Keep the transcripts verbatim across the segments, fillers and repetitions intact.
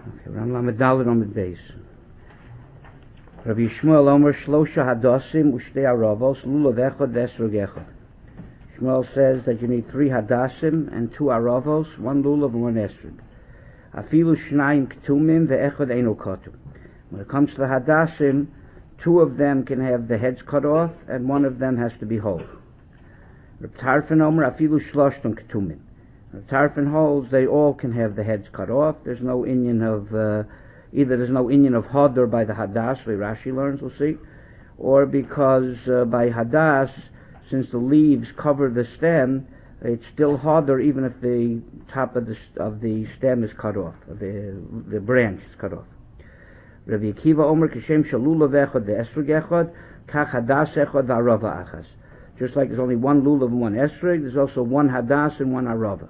Okay, Ram Lamed on the base. Rabbi Shmuel Omer Shlosha Hadasim Ushtei Aravos Lulav Echad Esrog Echad. Shmuel says that you need three Hadasim and two Aravos, one Lulav and one Esrog. Afilu Shnayim Ktumim ve'Echad Eino Kotum. When it comes to the Hadasim, two of them can have the heads cut off and one of them has to be whole. Reb Tarfon Omer Afilu Shloshton Ktumim. Reb Tarfon holds they all can have the heads cut off. There's no inyan of uh, either there's no inyan of Hadar by the Hadas, the Rashi learns, we'll see, or because uh, by Hadas, since the leaves cover the stem, it's still Hadar even if the top of the of the stem is cut off, the the branch is cut off. Rabbi Akiva Omer Kishem Shalulav Echad ve'Esrog Echad Kach Hadas Echad v'Arava Achas. Just like there's only one Lulav and one Esrog, there's also one Hadas and one Arava.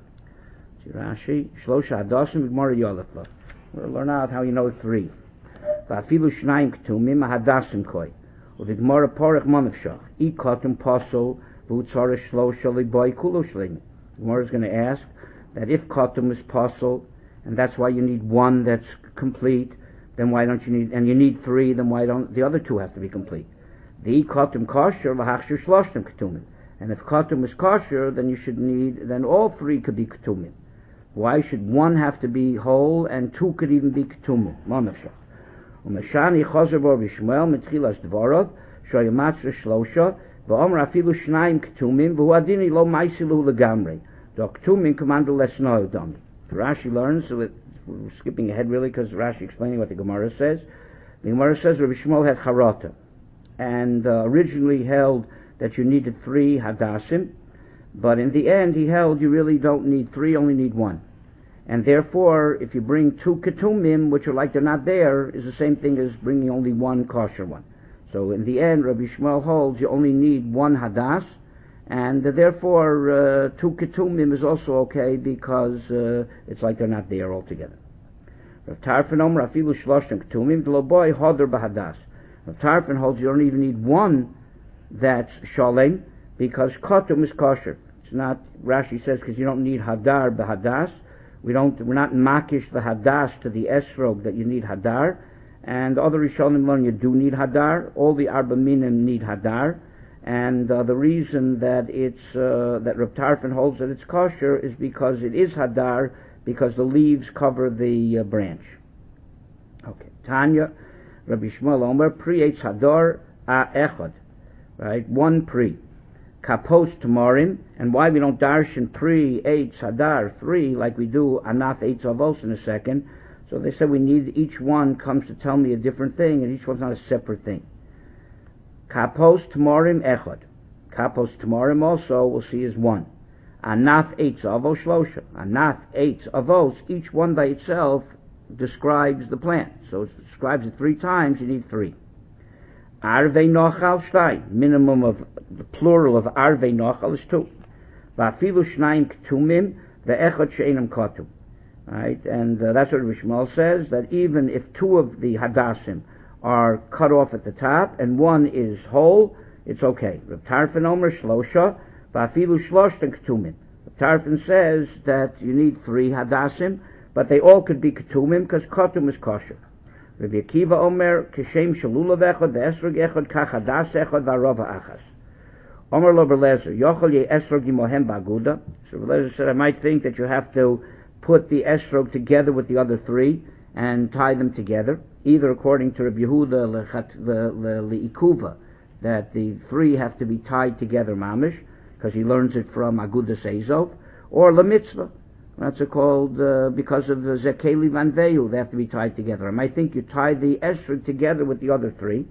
See Rashi, Shlosha Hadasim Gemara Yolefla. We'll learn out how you know three. Va'afilu Shnayim Ktumim Hadasim Koi. With Gemara Porach Manavshach. I Kotum Posel V'Utzara Shlosha Liboy Kulu Shleim. Gemara is going to ask that if Kotum is Posel, and that's why you need one that's complete, then why don't you need, and you need three, then why don't the other two have to be complete? The Kotum Kosher V'Hachshir Shloshtem Ketumim. And if Kotum is Kosher, then you should need, then all three could be Ketumim. Why should one have to be whole and two could even be Ketumim? Manavshach. Umeshani Chozer Bar B'Shmuel Mitchilas Dvorov Shoyamatzra Shlosha V'Omer Afilu Shnayim Ketumim V'Huadini Lo Maisilu Legamrei. The Ketumim commanded less no done. Rashi learns, so it, we're skipping ahead really because Rashi explaining what the Gemara says. The Gemara says Rabbi Shmuel had Charata and uh, originally held that you needed three Hadasim, but in the end he held you really don't need three, only need one. And therefore, if you bring two Ketumim, which are like they're not there, is the same thing as bringing only one kosher one. So in the end, Rabbi Shmuel holds you only need one Hadas, and uh, therefore uh, two Ketumim is also okay because uh, it's like they're not there altogether. Rav Tarfon Omer Afilu Shloshtem Ketumim V'lo boy Hodar B'Hadas. Rav Tarfon holds you don't even need one that's Sholem because Kotum is kosher. It's not, Rashi says, because you don't need Hadar B'Hadas. We don't, we're not makish the Hadas to the Esrog that you need Hadar. And other Rishonim learn you do need Hadar. All the Arba Minim need Hadar. And uh, the reason that it's uh, that Reb Tarfon holds that it's kosher is because it is Hadar, because the leaves cover the uh, branch. Okay, Tanya, Rabbi Shmuel Omer, Pri Eitz Hadar A Echad, right? One Pri. Kapos Tamarim, and why we don't darshan Pri Eitz Hadar three like we do Anath Eitz Avos in a second. So they said we need, each one comes to tell me a different thing, and each one's not a separate thing. Kapos Tamarim Echad. Kapos Tamarim also we'll see is one. Anath Eitz Avos Shlosha. Anath Eitz Avos, each one by itself describes the plant. So it describes it three times, you need three. Arvei Nochal Shtay. Minimum of, the plural of Arvei Nochal is two. Va'afilu Shnayim Ketumim ve'echad she'enam Kotum. Right, and uh, that's what Rabbi Shmuel says, that even if two of the Hadasim are cut off at the top and one is whole, it's okay. Reb Tarfon Omer Shlosha Va'afilu Shloshtem Ketumim. Reb Tarfon says that you need three Hadasim, but they all could be Ketumim because Kotum is kosher. Rabbi Akiva Omer Kishem Shalulav Echad ve'Esrog Echad Kach Hadas Echad v'Arava Achas. Omer lo Berlezer Yochel ye Esrog imohem ba'aguda. So Berlezer said, I might think that you have to put the Esrog together with the other three and tie them together, either according to Rabbi Yehuda le'ikuva, that the three have to be tied together mamish, because he learns it from Agudas Ezov, or lemitzvah. That's called uh, because of the Zekeli Van Veyu, they have to be tied together. I might think you tie the Esrog together with the other three.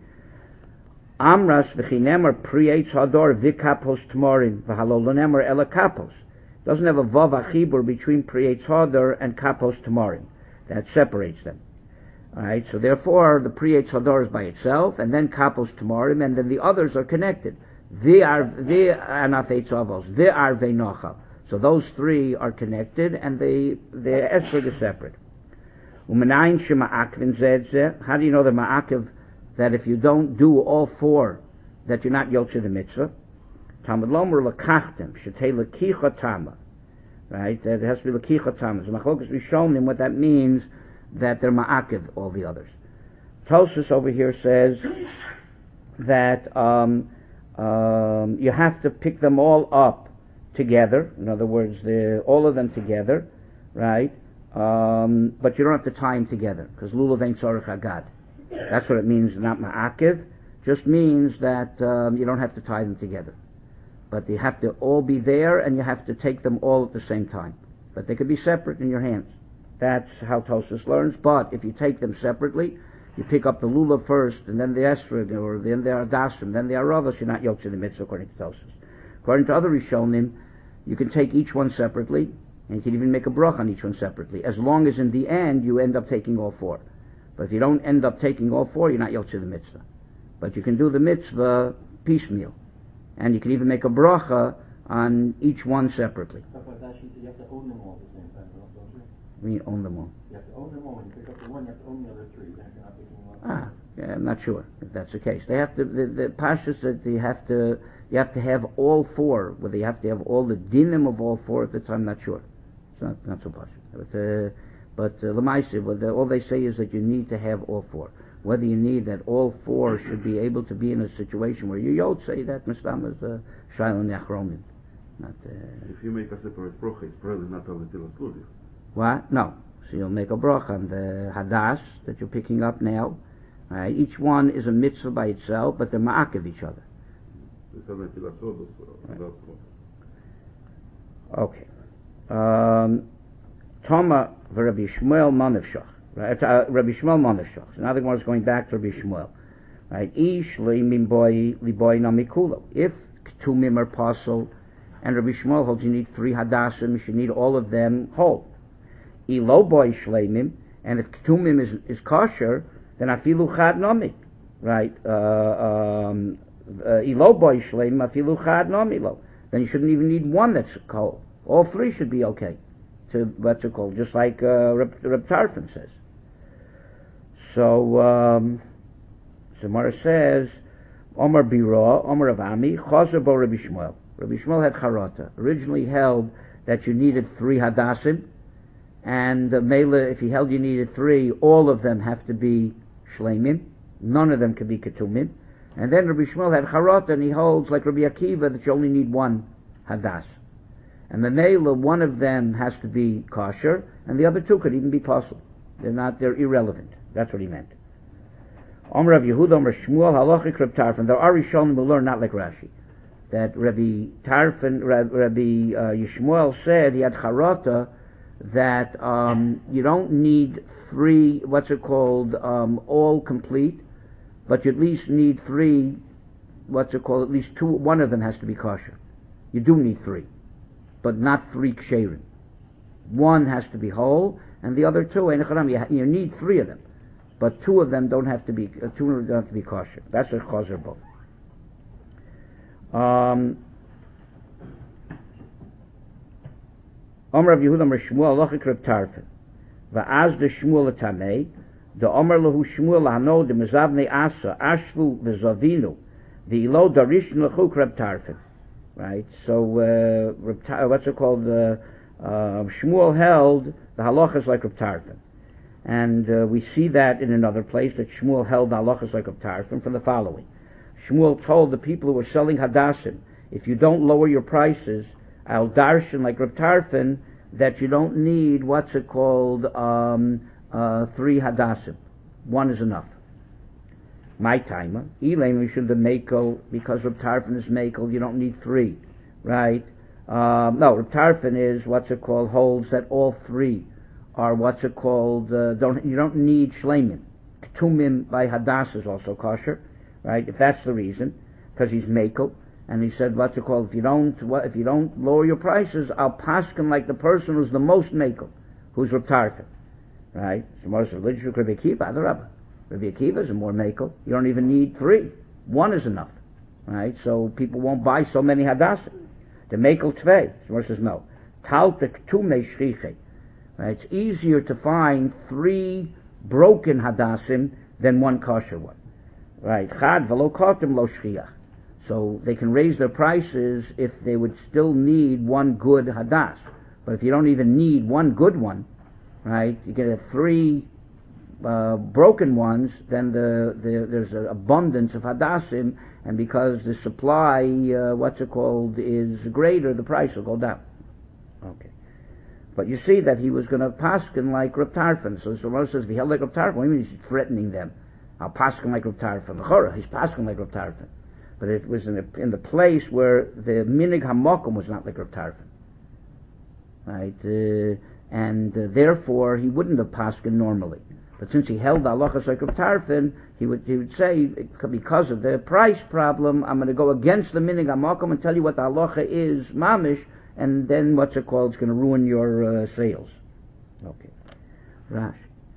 Amras v'chinemar pri'etz hador v'kapos tmorim v'halolonemar ela kapos. Doesn't have a vav achibur between pri'etz hador and kapos tmorim. That separates them. Alright, so therefore the pri'etz hador is by itself, and then kapos tmorim, and then the others are connected. The anath eitz avos, the arvei nochal. So those three are connected, and they, their esrog is separate. Umenayin shema'akvin zed. How do you know the ma'akiv that if you don't do all four, that you're not yotze the mitzvah? Talmud lomer lekachtem shetei lekicha tama. Right? That it has to be lekicha tama. So machlokas rishonim, what that means, that they're ma'akiv all the others. Tosfos over here says that um, um, you have to pick them all up together. In other words, the, all of them together, right? Um, but you don't have to tie them together, because lulav ain't tzorich agad. That's what it means, not ma'akiv. Just means that um, you don't have to tie them together. But they have to all be there, and you have to take them all at the same time. But they could be separate in your hands. That's how Tosfos learns. But if you take them separately, you pick up the lulav first, and then the esrog, or then the adasim, then the aravos, you're not yoked to the mitzvah according to Tosfos. According to other Rishonim, you can take each one separately, and you can even make a brach on each one separately, as long as in the end you end up taking all four. But if you don't end up taking all four, you're not yoked to the mitzvah. But you can do the mitzvah piecemeal, and you can even make a bracha on each one separately. Stuff like that, you have to own them all at the same time, don't you? We mean own them all. You have to own them all. When you pick up the one, you have to own the other three. Then you're not picking one. Ah, yeah, I'm not sure if that's the case. They have to. The, the pashas that you have to. You have to have all four. Whether you have to have all the dinim of all four at the time, I'm not sure. It's not not so pashas. But uh, but uh, lemaisi, well, all they say is that you need to have all four. Whether you need that all four should be able to be in a situation where you yod say that mistam is a shaila neachronim. Not. Uh, if you make a separate bracha, it's probably not on the tilas ludiv. What? No. So you'll make a bracha on the hadas that you're picking up now. Right? Each one is a mitzvah by itself, but they're ma'akiv each other. Right. Okay. Um, Toma v'Rabbi Shmuel Manavshach. Right? Uh, Rabbi Shmuel Manavshach. So now the Gemara is going back to Rabbi Shmuel. Right? Ish le'imim boy liboy namikulo. If ketumim are pasul, and Rabbi Shmuel holds you need three hadasim, you should need all of them whole. Ilo boy shleimim, and if ketumim is is kosher, then afilu chad nami, right? Ilo boy shleimim afilu chad nami lo. Then you shouldn't even need one that's whole. All three should be okay. To what's it called? Just like uh, Reb, Reb Tarfon says. So um, Gemara says, Omar Bira, Omar Avami, Chazer bo Rabbi Shmuel. Rabbi Shmuel had charata. Originally held that you needed three hadassim, and uh, Mela, if he held you needed three, all of them have to be shleimim. None of them can be ketumim. And then Rabbi Shmuel had charata, and he holds like Rabbi Akiva that you only need one hadas. And the Mela, one of them has to be kosher, and the other two could even be possible. They're not. They're irrelevant. That's what he meant. Omer Rav Yehuda, Omer Shmuel, Halachic Reb Tarfon. There are Rishonim who learn not like Rashi. That Rabbi Tarfon, Rabbi uh, Yishmael said he had charata that um, you don't need three, what's it called, um, all complete, but you at least need three, what's it called, at least two, one of them has to be kosher. You do need three, but not three ksherim. One has to be whole, and the other two, you need three of them, but two of them don't have to be, uh, two of them don't have to be kosher. That's a chazer bo. Um, Omer Rav Yehuda Omer Shmuel Lochik Reb Tarfon Va'az de Shmuel Tamei the Omer Lahu Shmuel Hano de Mezavnei Asa Ashvu V'Zavinu the Ilo Darish Lechuk Reb Tarfon. Right. So uh, Reb Tar- what's it called? Uh, uh, Shmuel held the halachas like Reb Tarfon, and uh, we see that in another place that Shmuel held the halachas like Reb Tarfon from the following. Shmuel told the people who were selling hadassim, if you don't lower your prices, I'll darshan like Reb Tarfon that you don't need what's it called um, uh, three hadassim. One is enough. My timer, Elaim we should the makel because Reb Tarfon is makel. You don't need three, right? Um, no, Reb Tarfon is what's it called holds that all three are what's it called. Uh, don't you don't need shleimim. Ketumim by hadas is also kosher. Right, if that's the reason, because he's makel, and he said, "What's it called? If you don't, what, if you don't lower your prices, I'll paskin like the person who's the most makel, who's Reb Tarfon." Right, the most religious Rabbi Akiva, the Rabbi. Rabbi Akiva is a more makel. You don't even need three; one is enough. Right, so people won't buy so many hadassim. The makel tvei. The says no. Taltek tume shchiche. Right, it's easier to find three broken hadassim than one kosher one. Right, chad v'lo kotem lo shchiach. So they can raise their prices if they would still need one good hadas. But if you don't even need one good one, right, you get a three uh, broken ones, then the, the there's an abundance of hadassim, and because the supply, uh, what's it called, is greater, the price will go down. Okay. But you see that he was going to paskin like Reb Tarfon. So the Gemara says, "V'hel like Reb Tarfon." What do you mean he's threatening them? I'll paskin like Reb Tarfon. L'chora, he's paskin like Reb Tarfon. But it was in, a, in the place where the minig hamokum was not like Reb Tarfon, right? Uh, and uh, therefore he wouldn't have paskin normally. But since he held the halachas like Reb Tarfon, he would he would say, because of the price problem, I'm going to go against the minig hamokum and tell you what the halacha is mamish. And then what's it called? It's going to ruin your uh, sales. Okay. Rash.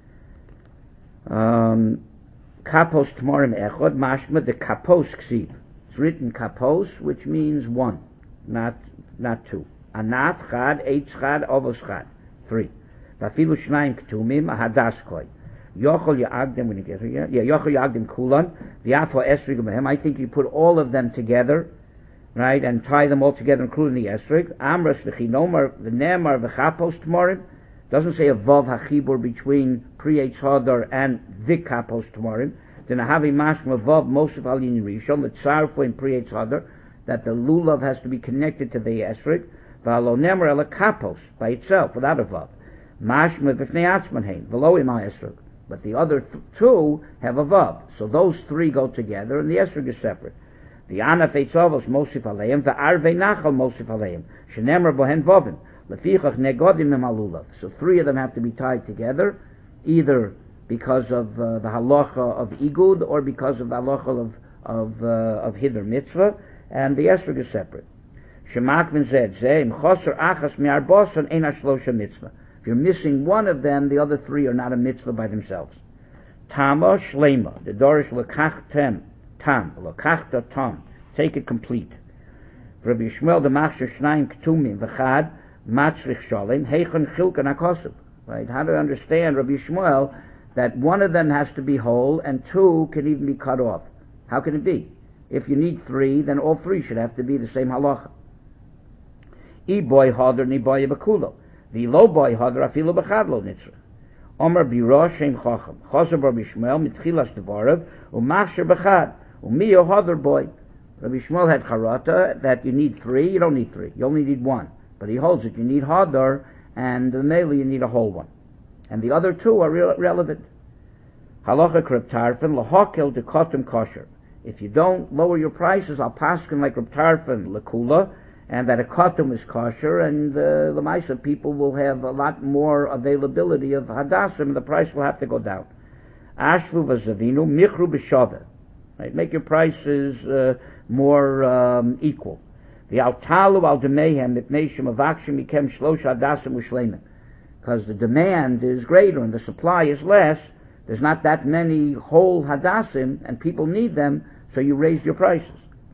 Um, kapos tmorim echod mashma the kapos ksiv. It's written kapos, which means one, not not two. Anat chad, eitz chad, ovos chad. Three. Vafilu shnayim ktumim ahadas koi. Yochol ya'agdim, when you get here, yeah, yochol ya'agdim kulan, v'yafo esrig behem. I think you put all of them together, right, and tie them all together, including the esrig. Amras v'chinomar v'nemar v'chapos tmorim. Doesn't say a vav hachibur between pri eitz hadar and the kapos tmorim. Then a havi mashma vav mosef al yin rishon l'tzarfo in pri eitz hadar, that the lulav has to be connected to the esrig. V'alo nemar ela kapos by itself without a vav. Mashma b'fnei atzman hein v'lo im esrig. But the other th- two have a vav, so those three go together, and the esrig is separate. The anaf eitzavos mosif aleim, the arvei nachal mosif aleim, shenemar bohen vovim, lefichach negodim emalulav. So three of them have to be tied together, either because of uh, the halacha of igud, or because of the halacha of of uh, of hider mitzvah, and the esrig is separate. Shemak v'zed zeh im choser achas mi'arboson ein hashlosha mitzvah. If you're missing one of them, the other three are not a mitzvah by themselves. Tama shlema, the dorish lekachtem tam, lekachta tam, take it complete. Rabbi Yishmael the machshir shnayim ktumim v'chad matzrich shalim heichon chilkan akosub. Right? How to understand Rabbi Yishmael that one of them has to be whole and two can even be cut off? How can it be? If you need three, then all three should have to be the same halacha. I boy hadar ni boy bakulo. The low boy hadar afilu b'chad lo nitzra. Omer biro shem chacham. Chaser Rabbi Yishmael mitchilas devarav umachshir b'chad umiyo hadar boy. Rabbi Yishmael had charata that you need three. You don't need three. You only need one. But he holds it. You need hadar, and the mele you need a whole one. And the other two are re- relevant. Halacha kreb tarfin lahakel dekotim kosher. If you don't lower your prices, I'll paskin like Reb Tarfon lekula, and that a kotum is kosher, and the uh, Lamaisa people will have a lot more availability of hadassim, and the price will have to go down. Ashvu v'zavinu michru b'shaveh. Right, make your prices uh, more um, equal. The altalu al demehem mipnei shemavakshim mikem shlosh hadassim u'shleimen. Because the demand is greater and the supply is less, there's not that many whole hadassim, and people need them, so you raise your prices.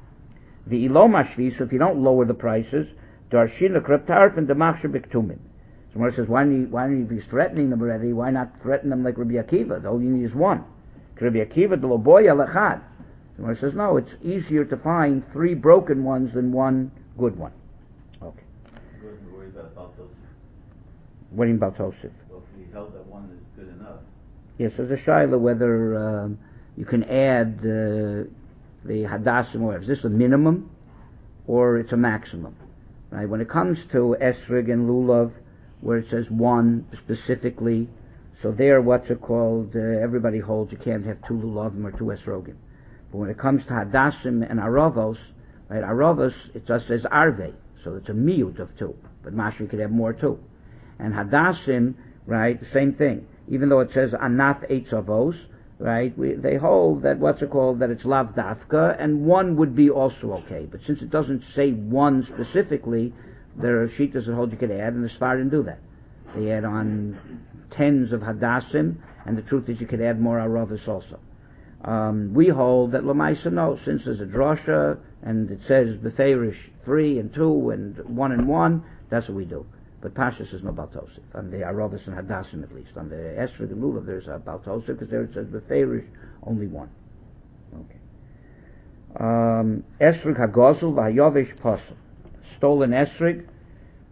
The ilom ashvi, so if you don't lower the prices, darshina kreb tarfin demachshir b'ktumin. Someone says, why don't you, why don't you, if he's threatening them already, why not threaten them like Rabbi Akiva? All you need is one. Rabbi Akiva, the loboya lechad. Someone says, no, it's easier to find three broken ones than one good one. Okay. Wasn't worried about Baltosif. What do you mean about Tosif? Well, if he held that one is good enough. Yes, there's a shaila whether um, you can add uh, the hadassim, or is this a minimum or it's a maximum? Right? When it comes to esrig and lulav, where it says one specifically, so there, what's it called? Uh, everybody holds you can't have two lulavim or two esrogim. But when it comes to hadassim and aravos, right? Aravos it just says arve, so it's a miut of two, but mashri could have more too. And hadassim, right? The same thing. Even though it says anaf eitz avos, right? We, they hold that what's it called, that it's lav dafka, and one would be also okay. But since it doesn't say one specifically, there are shitas that hold you could add, and the Sfardim do that. They add on tens of hadassim, and the truth is you could add more aravos also. Um, we hold that lamaisa no, since there's a drosha and it says beferish three and two and one and one, that's what we do. But Pasha says no Baltosif. On the Aravos and Hadassim at least. On the Esrig and Lulav there's a Baltosif, because there it says Beferish, only one. Okay. Um, Esrig Hagozul V'Hayovish Posel. Stolen Esrig,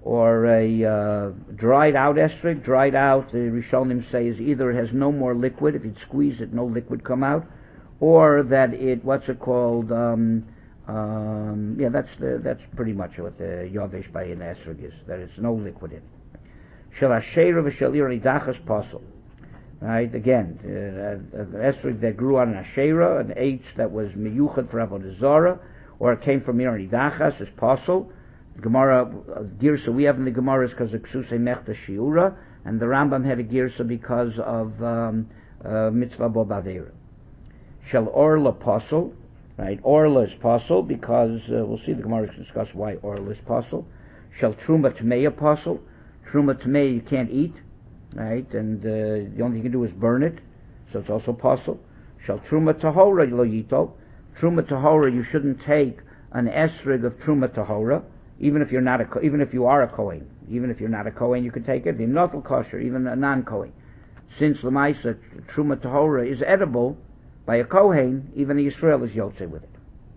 or a uh, dried out esrog. Dried out, the Rishonim say, is either it has no more liquid, if you'd squeeze it, no liquid come out, or that it, what's it called, um, um, yeah, that's the, that's pretty much what the Yovesh by an esrog is, that it's no liquid in it. Shel Asherah v'shel Iridachas Posel. Right, again, uh, an esrog that grew on an Asherah, an H that was miyuchad for Avodah Zarah, or it came from Iridachas, is Posel. The Gemara, uh, Girsa we have in the Gemara is because of Ksusei Mechta Shiura, and the Rambam had a Girsa because of um, uh, Mitzvah Bo Bavera. Shel Orla Posel, right, Orla is Posel because, uh, we'll see the Gemara discuss why Orla is Posel. Shel Truma Tmeya Posel, Truma Tmeya you can't eat, right, and uh, the only thing you can do is burn it, so it's also Posel. Shel Truma Tahora Lo Yito, Truma Tahora you shouldn't take an esrog of Truma Tahora, even if you're not a, even if you are a Kohen, even if you're not a Kohen, you can take it. The Notel kosher, even a non-Kohen, since Lemaisa Truma Tahora is edible by a Kohen, even the Yisrael is Yotze with it.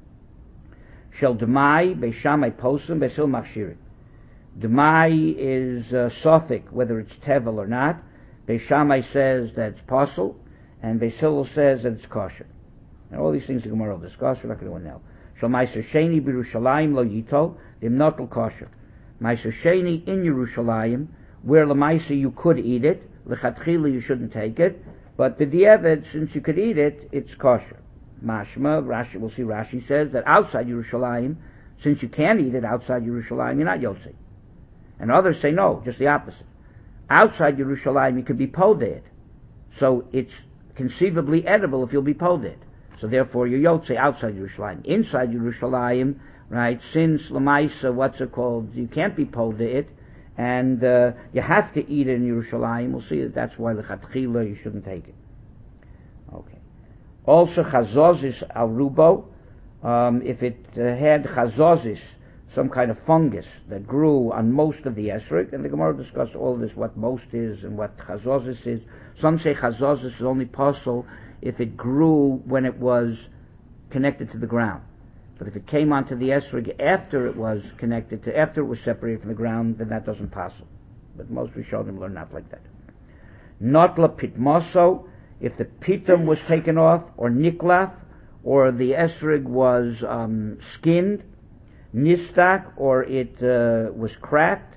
Shel Demai Beishamai Posum Besil Machshirin. Demai is uh, Sophic, whether it's Tevel or not. Beishamai says that it's Posel, and Besil says that it's kosher. And all these things the Gemara will discuss. We're not going to go now. Shel Meiser Sheni B'Yerushalayim Lo Yito Limnotel Kosher. Meiser Sheni in Yerushalayim, where Lemaisa you could eat it, Lechatchila you shouldn't take it, but B'diavad, since you could eat it, it's kosher. Mashma, Rashi, we'll see Rashi says that outside Yerushalayim, since you can't eat it outside Yerushalayim, you're not Yosei. And others say no, just the opposite. Outside Yerushalayim you could be poded, so it's conceivably edible if you'll be poded. So therefore, you're Yotze outside Yerushalayim. Inside Yerushalayim, right, since Lamaisa, what's it called, you can't be Polda it, and uh, you have to eat it in Yerushalayim, we'll see that that's why the Chatchila, you shouldn't take it. Okay. Also, Chazozis Arubo, um, if it uh, had Chazozis, some kind of fungus that grew on most of the esrog, and the Gemara discussed all this, what most is and what Chazozis is. Some say Chazozis is only possible if it grew when it was connected to the ground. But if it came onto the esrog after it was connected to, after it was separated from the ground, then that doesn't pass. But most Rishonim learn not like that. Notla pitmoso, if the pitum was taken off, or niklaf, or the esrog was um, skinned, nistak, or it uh, was cracked,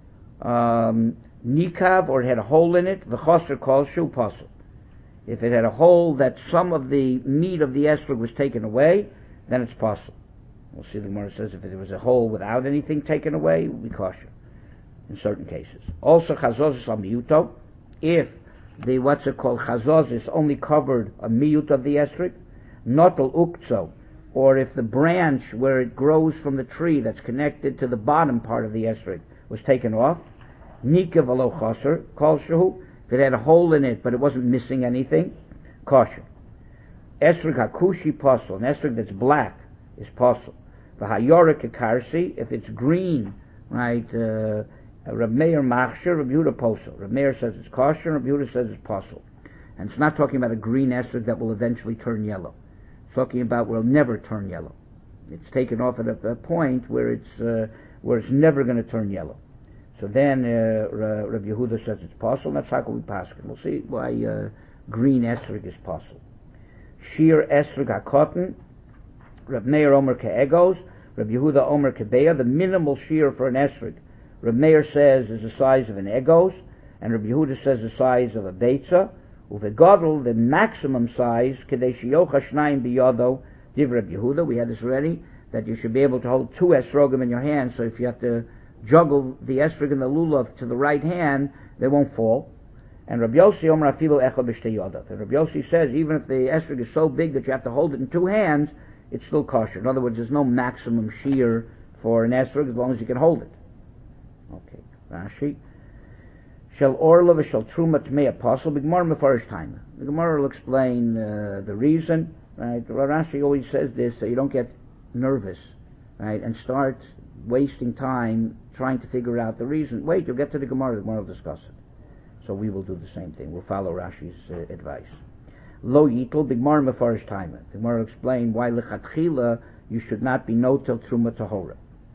um, nikav, or it had a hole in it, v'choser kol shu pasul. If it had a hole that some of the meat of the esrog was taken away, then it's possible. We'll see the Gemara says if there was a hole without anything taken away, it would be kosher in certain cases. Also, chazozis al miyuto, if the, what's it called, chazozis only covered a miyut of the esrog, notel ukzo, or if the branch where it grows from the tree that's connected to the bottom part of the esrog was taken off, nikav alo choser, kol shehu, if it had a hole in it but it wasn't missing anything, kosher. Esrog hakushi posel, an esrog that's black is posel. V'hayorik akarsi, if it's green, right, uh, Reb Meir machsher, Reb Yehuda posel. Reb Meir says it's kosher, Reb Yehuda says it's posel. And it's not talking about a green esrog that will eventually turn yellow. It's talking about where it'll never turn yellow. It's taken off at a, a point where it's uh, where it's never going to turn yellow. So then uh, Reb Yehuda says it's posel, and that's how we pass it. We'll see why uh, green esrog is posel. Shir esrog hakotten, Reb Meir omer ke'egos, Reb Yehuda omer kebeya. The minimal shear for an esrog, Reb Meir says, is the size of an egos, and Reb Yehuda says the size of a beitza. Uvegodel, the maximum size, kedei shiyocha shnayim biyodo, div Reb Yehuda. We had this already, that you should be able to hold two esrogim in your hand, so if you have to juggle the esrog and the lulav to the right hand, they won't fall. And Rabbi Yossi Omer afilu echad b'shtei yodav. And Rabbi Yossi says even if the esrog is so big that you have to hold it in two hands, it's still kosher. In other words, there's no maximum shear for an esrog as long as you can hold it. Okay, Rashi. Shel orla v'shel truma tmei apostle b'gemar mefarish time. The Gemara will explain uh, the reason. Right, Rashi always says this so you don't get nervous, right, and start wasting time trying to figure out the reason. Wait, you'll get to the Gemara. The Gemara will discuss it. So we will do the same thing. We'll follow Rashi's uh, advice. Lo yitl b'gemar mefarish time. The Gemara will explain why lechatchila you should not be notel truma tahora.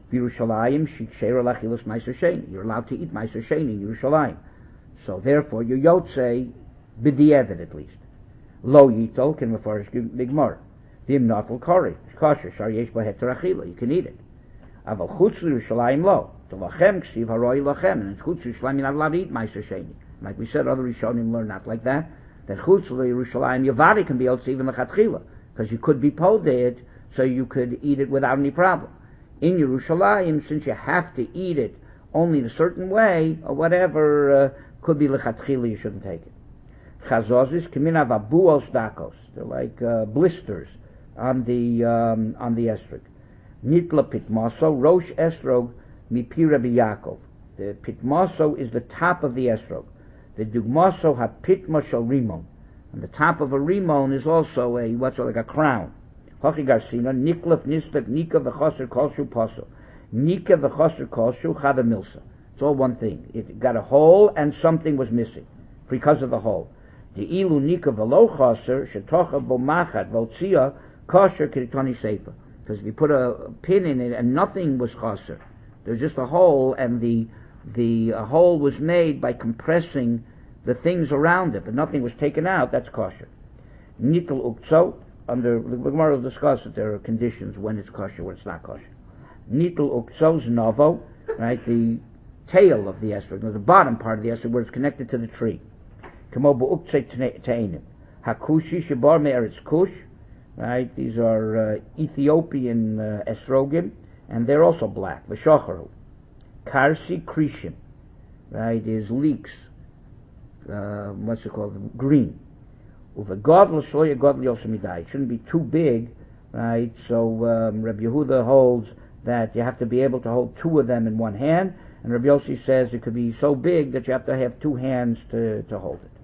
Yerushalayim Shikshera Lachilas Meiser Sheni. You're allowed to eat Meiser Sheni in Yerushalayim. So therefore, your Yotzei b'di'evet at least. Lo Yitol can mefarish Bigmar. V'im Natal Kori Kosher Shar Yesh Bo Heter Achila. You can eat it. Aval Chutz Yerushalayim Lo. To Lachem Ksiv Haroi Lachem. And in Chutz Yerushalayim you're not allowed to eat Meiser Sheni. Like we said, other Rishonim learn not like that. That Chutz Yerushalayim Yavari can be also even Lechatchila, because you could be poded, so you could eat it without any problem. In Yerushalayim, since you have to eat it only in a certain way, or whatever, uh, could be Lechatchila, you shouldn't take it. Chazozis Keminav Abuos Dakos. They're like uh, blisters on the um, on the estrog. Nitla Pitmaso, Rosh Estrog, Mipira Biyakov. The Pitmaso is the top of the estrog. The Dugmaso ha Pitma Shal Rimon. And the top of a rimon is also a, what's it, like a crown. Hochi Garsina, Niklef Nislef, Nika V'choser Kolshu Paso. Nika V'choser Kolshu Chada Milsa. It's all one thing. It got a hole and something was missing because of the hole. The Ilu Nika V'lo Choser, Shetocha Bomachat Votzia, Kosher Kiritoni Sefer. Because if you put a pin in it and nothing was Choser, there's just a hole, and the the uh, hole was made by compressing the things around it, but nothing was taken out, that's kosher. Nitel ukzo, under the Gemara will discuss that there are conditions when it's kosher, when it's not kosher. Nitel ukzo novo, right, the tail of the estrog, the bottom part of the estrog where it's connected to the tree. Kamo bu'ukze te'enim. Hakushi shabar me'eretz kush, right, these are uh, Ethiopian uh, estrogim, and they're also black. V'shacharu. Karsi krishim, right, is leeks. Uh, what's it called? Green. Uva godl shoya godl yosemidai. It shouldn't be too big, right? So um, Rabbi Yehuda holds that you have to be able to hold two of them in one hand, and Rabbi Yossi says it could be so big that you have to have two hands to, to hold it.